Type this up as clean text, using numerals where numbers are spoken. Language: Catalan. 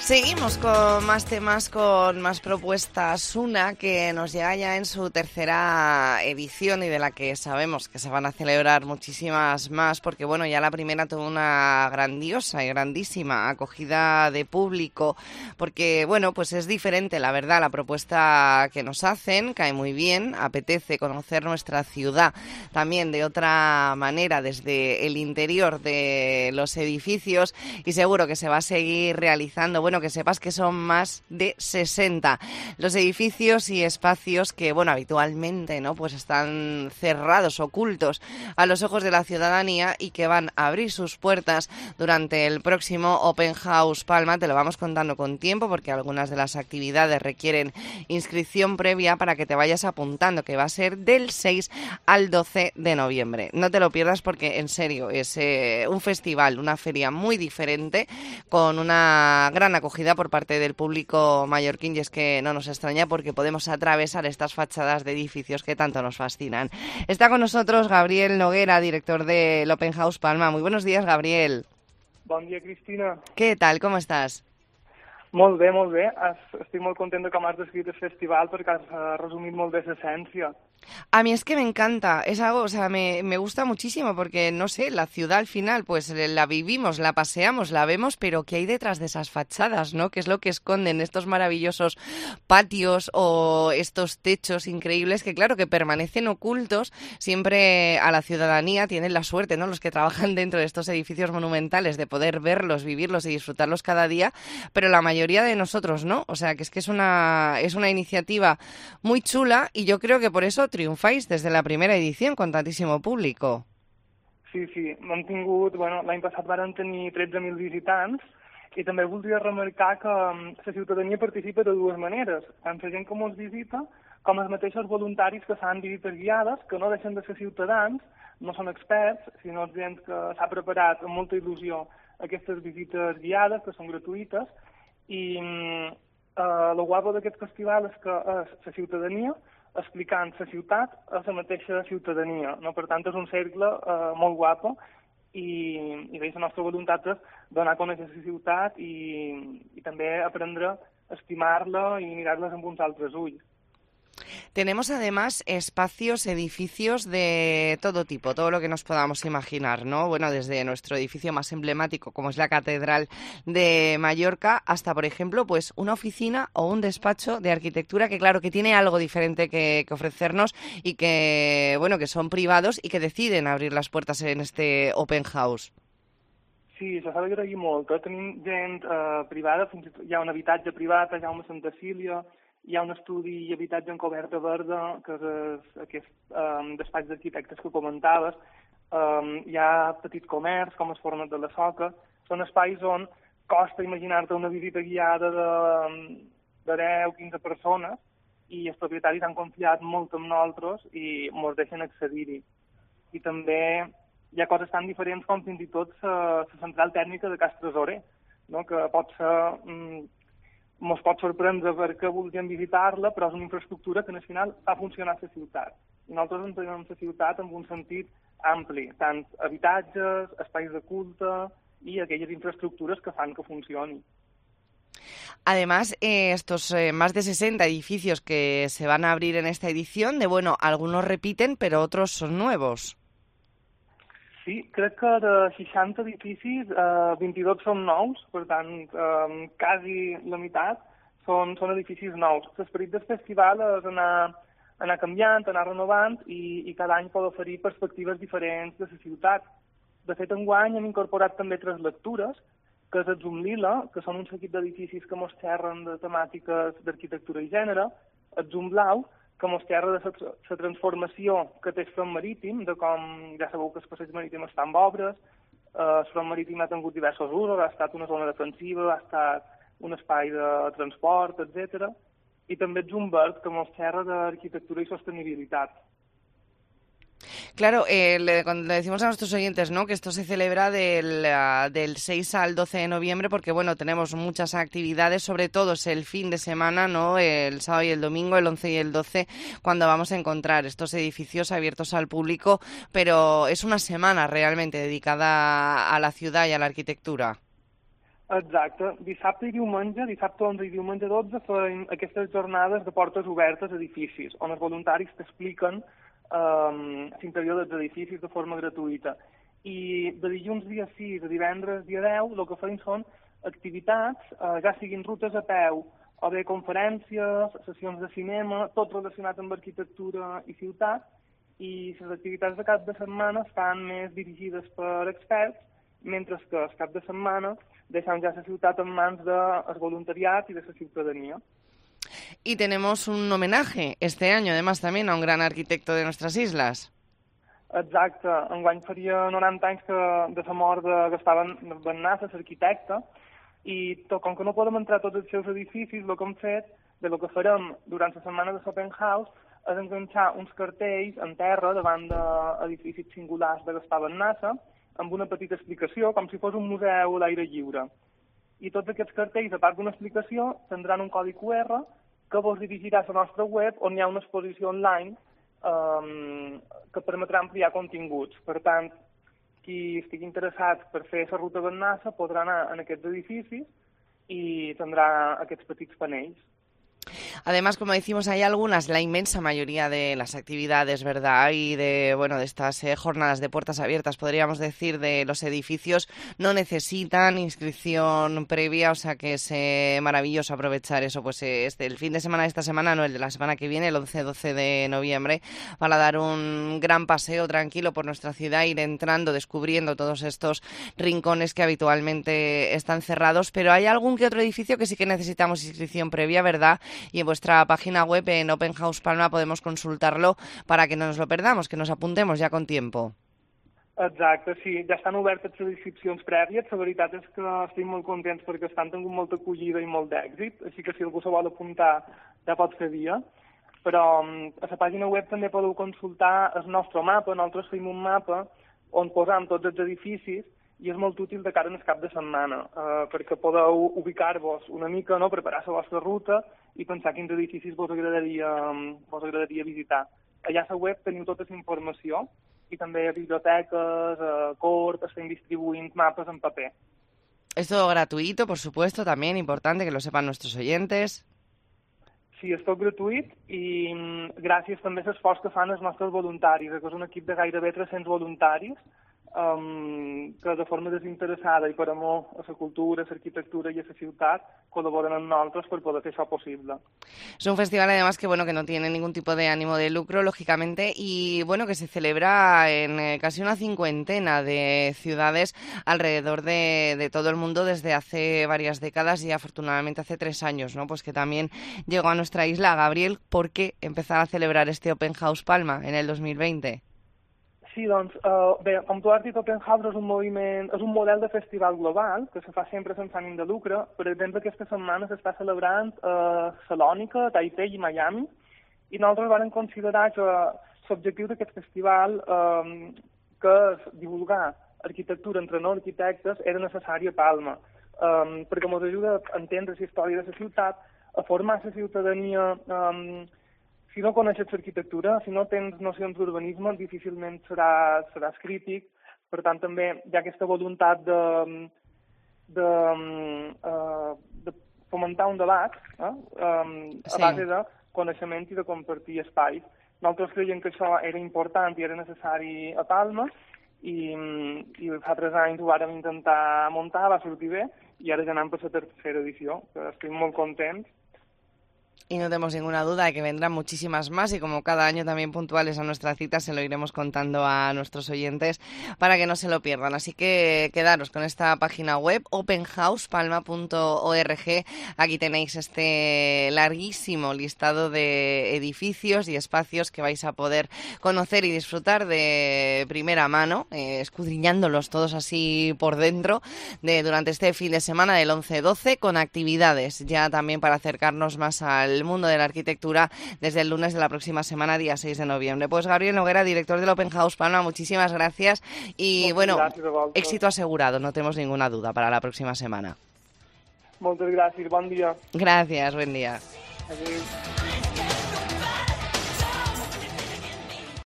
Seguimos con más temas, con más propuestas. Una que nos llega ya en su tercera edición y de la que sabemos que se van a celebrar muchísimas más, porque bueno, ya la primera tuvo una grandiosa y grandísima acogida de público, porque bueno, pues es diferente, la verdad, la propuesta que nos hacen, cae muy bien, apetece conocer nuestra ciudad también de otra manera desde el interior de los edificios y seguro que se va a seguir realizando. Bueno, que sepas que son más de 60 los edificios y espacios que, bueno, habitualmente, ¿no?, pues están cerrados, ocultos a los ojos de la ciudadanía y que van a abrir sus puertas durante el próximo Open House Palma. Te lo vamos contando con tiempo porque algunas de las actividades requieren inscripción previa para que te vayas apuntando, que va a ser del 6 al 12 de noviembre. No te lo pierdas porque, en serio, es un festival, una feria muy diferente, con una gran acogida por parte del público mallorquín, y es que no nos extraña porque podemos atravesar estas fachadas de edificios que tanto nos fascinan. Está con nosotros Gabriel Noguera, director del Open House Palma. Muy buenos días, Gabriel. Bon dia, Cristina. ¿Qué tal? ¿Cómo estás? Molt bé, molt bé. Estic molt contenta que m'has descrit el festival perquè has resumit molt bé l'essència. A mí es que me encanta, es algo, o sea, me gusta muchísimo porque, no sé, la ciudad al final, pues la vivimos, la paseamos, la vemos, pero ¿qué hay detrás de esas fachadas, no? ¿Qué es lo que esconden estos maravillosos patios o estos techos increíbles que, claro, que permanecen ocultos siempre a la ciudadanía? Tienen la suerte, ¿no?, los que trabajan dentro de estos edificios monumentales, de poder verlos, vivirlos y disfrutarlos cada día, pero la mayoría de nosotros no. O sea, que es una iniciativa muy chula y yo creo que por eso triomfáis desde la primera edición con tantísimo público. Sí, hem tingut, l'any passat varen tenir 13.000 visitants i també voldria remarcar que la ciutadania participa de dues maneres, tant la gent que ens visita com els mateixos voluntaris que fan visites guiades, que no deixen de ser ciutadans, no són experts, sinó gent que s'ha preparat amb molta il·lusió aquestes visites guiades, que són gratuïtes, i el guapo d'aquest festival és que és la ciutadania explicant la ciutat a la mateixa ciutadania, no? Per tant, és un cercle molt guapo i la nostra voluntat és donar a conèixer la ciutat i també aprendre a estimar-la i mirar-les amb uns altres ulls. Tenemos además espacios, edificios de todo tipo, todo lo que nos podamos imaginar, ¿no? Bueno, desde nuestro edificio más emblemático, como es la Catedral de Mallorca, hasta, por ejemplo, pues una oficina o un despacho de arquitectura que, claro, que tiene algo diferente que ofrecernos y que, bueno, que son privados y que deciden abrir las puertas en este Open House. Sí, això s'ha d'agrair molt. Tenim gent privada, fins i tot hi ha un habitatge privat a Jaume Santa Cília, hi ha un estudi i habitatge en coberta verda, que és aquest despatx d'arquitectes que comentaves. Hi ha petit comerç, com els fornes de la Soca. Són espais on costa imaginar-te una visita guiada de 10-15 persones i els propietaris han confiat molt en nosaltres i ens deixen accedir-hi. I també hi ha coses tan diferents com fins i tot la central tècnica de Cas Tresorer, no? Que pot ser... ens pot sorprendre perquè voldríem visitar-la, però és una infraestructura que al final fa funcionar la ciutat. I nosaltres entenem la ciutat en un sentit ampli, tant habitatges, espais de culte i aquelles infraestructures que fan que funcioni. Además, estos más de 60 edificios que se van a abrir en esta edición, bueno, algunos repiten, pero otros son nuevos. Sí, crec que de 60 edificis, 22 són nous, per tant, quasi la meitat són edificis nous. L'esperit del festival és anar canviant, anar renovant i cada any pot oferir perspectives diferents de la ciutat. De fet, enguany hem incorporat també 3 lectures, que és el Zoom Lila, que són un seguit d'edificis que mos xerren de temàtiques d'arquitectura i gènere, el Zoom Blau, que mos xerra de la transformació que té el front marítim, de com ja sabeu que el passeig marítim està en obres, el front marítim ha tingut diversos usos, ha estat una zona defensiva, ha estat un espai de transport, etc. I també el Zoom Verd, que mos xerra d'arquitectura i sostenibilitat. Claro, cuando le decimos a nuestros oyentes, ¿no?, que esto se celebra del 6 al 12 de noviembre porque, bueno, tenemos muchas actividades, sobre todo es el fin de semana, ¿no?, el sábado y el domingo, el 11 y el 12, cuando vamos a encontrar estos edificios abiertos al público, pero es una semana realmente dedicada a la ciudad y a la arquitectura. Exacte. Dissabte 11 i diumenge 12, feim aquestes jornades de portes obertes a edificis, on els voluntaris t'expliquen l'interior dels edificis de forma gratuïta. I de dilluns dia 6 a divendres dia 10 el que feim són activitats, ja siguin rutes a peu o bé conferències, sessions de cinema, tot relacionat amb arquitectura i ciutat, i les activitats de cap de setmana estan més dirigides per experts, mentre que el cap de setmana deixem ja la ciutat en mans del voluntariat i de la ciudadanía. Y tenemos un homenaje este año, además, también a un gran arquitecto de nuestras islas. Exacte. Enguany faria 90 anys de la mort de Gaspar Bennasses, arquitecte, i com que no podem entrar a tots els seus edificis, el que hem fet, el que farem durant la setmana de l'Open House, és enganxar uns cartells en terra davant d'edificis singulars de Gaspar Bennasses, amb una petita explicació, com si fos un museu a l'aire lliure. I tots aquests cartells, a part d'una explicació, tindran un codi QR que vos dirigirà a la nostra web, on hi ha una exposició online que permetrà ampliar continguts. Per tant, qui estigui interessat per fer la ruta Bennasses podrà anar en aquests edificis i tindrà aquests petits panells. Además, como decimos, hay algunas, la inmensa mayoría de las actividades, ¿verdad? Y de estas jornadas de puertas abiertas, podríamos decir, de los edificios, no necesitan inscripción previa, o sea que es maravilloso aprovechar eso, pues el fin de semana de esta semana, no el de la semana que viene, el 11-12 de noviembre, para dar un gran paseo tranquilo por nuestra ciudad, ir entrando, descubriendo todos estos rincones que habitualmente están cerrados, pero hay algún que otro edificio que sí que necesitamos inscripción previa, ¿verdad? Y en vuestra página web, en Open House Palma, podemos consultarlo para que no nos lo perdamos, que nos apuntemos ja con tiempo. Exacte, sí, ja estan obertes les inscripcions prèvies. La veritat és que estic molt contents perquè estan tingut molta acollida i molt d'èxit, així que si algú se vol apuntar ja pot fer via. Però a la pàgina web també podeu consultar el nostre mapa. Nosaltres fem un mapa on posam tots els edificis i és molt útil de cara al cap de setmana, perquè podeu ubicar-vos una mica, no?, preparar la vostra ruta i pensar quins edificis vos agradaria visitar. Allà a la web teniu tota la informació i també biblioteques, Corp, estem distribuint mapes en paper. Es todo gratuito, por supuesto, también importante que lo sepan nuestros oyentes. Sí, és tot gratuït i gràcies també a l'esforç que fan els nostres voluntaris, que és un equip de gairebé 300 voluntaris que de forma desinteressada i per amor a la cultura, a l'arquitectura i a la ciutat col·laboren amb nosaltres per poder fer això possible. Es un festival además que no tiene ningún tipo de ánimo de lucro, lógicamente, y que se celebra en casi una 50 de ciudades alrededor de todo el mundo desde hace varias décadas y afortunadamente hace 3 años, ¿no? Pues que también llegó a nuestra isla. Gabriel, ¿por qué empezar a celebrar este Open House Palma en el 2020? Sí, doncs, bé, com tu has dit, Open House és un model de festival global que se fa sempre sense ànim de lucre. Per exemple, aquesta setmana s'està celebrant a Salònica, Taipei i Miami, i nosaltres vam considerar que l'objectiu d'aquest festival, que és divulgar arquitectura entre no arquitectes, era necessari a Palma, perquè ens ajuda a entendre la història de la ciutat, a formar la ciutadania. Si no coneixes l'arquitectura, si no tens nocions d'urbanisme, difícilment seràs crític. Per tant, també hi ha aquesta voluntat de fomentar un debat a base de coneixement i de compartir espais. Nosaltres creiem que això era important i era necessari a Palma i fa 3 anys ho vàrem intentar muntar, va sortir bé i ara ja anem per la tercera edició, que estic molt contents. Y no tenemos ninguna duda de que vendrán muchísimas más y como cada año también puntuales a nuestra cita se lo iremos contando a nuestros oyentes para que no se lo pierdan. Así que quedaros con esta página web openhousepalma.org. Aquí tenéis este larguísimo listado de edificios y espacios que vais a poder conocer y disfrutar de primera mano, escudriñándolos todos así por dentro durante este fin de semana del 11-12 con actividades ya también para acercarnos más al mundo de la arquitectura desde el lunes de la próxima semana, día 6 de noviembre. Pues Gabriel Noguera, director del Open House Palma, muchísimas gracias y éxito asegurado, no tenemos ninguna duda para la próxima semana. Moltes gràcies, bon dia. Gracias, buen día. Adiós.